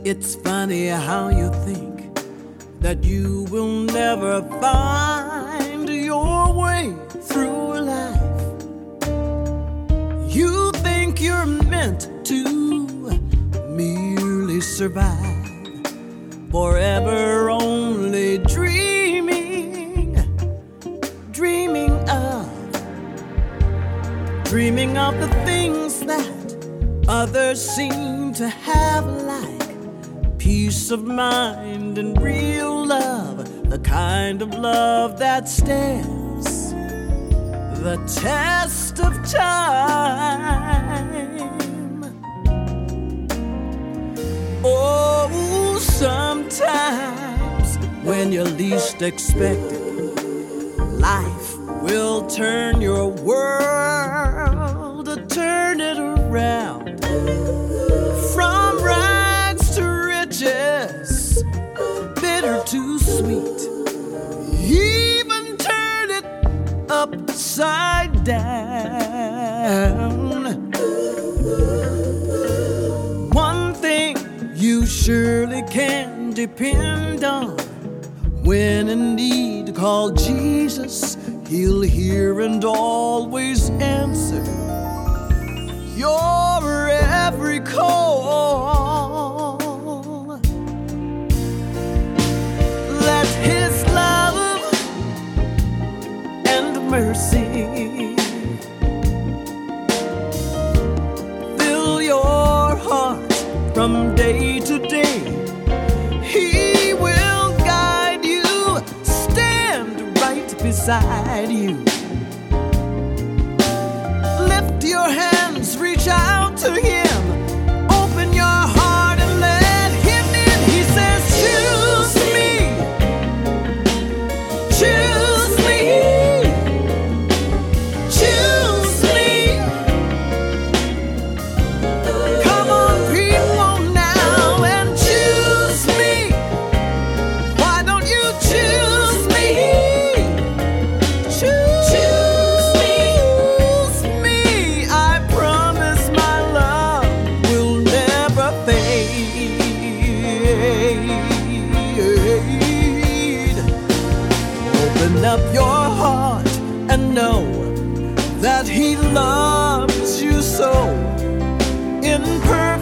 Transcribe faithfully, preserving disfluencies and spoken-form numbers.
It's funny how you think that you will never find your way through life. You think you're meant to merely survive, forever only dreaming, dreaming of, dreaming of the things that others seem to have, like peace of mind and real love, the kind of love that stands the test of time. Oh, sometimes when you least expect it, life will turn your world, turn it around. From rags to riches, bitter to sweet, even turn it upside down. One thing you surely can depend on: when in need, call Jesus. He'll hear and always answer your every call. Let His love and mercy fill your heart from day to day. He will guide you, stand right beside you. Lift your hands, reach out to Him, open your heart and let Him in. He says, choose me, choose me, choose me. Come on, people, now and choose me. Why don't you choose me? Choose Open up your heart and know that He loves you so in person.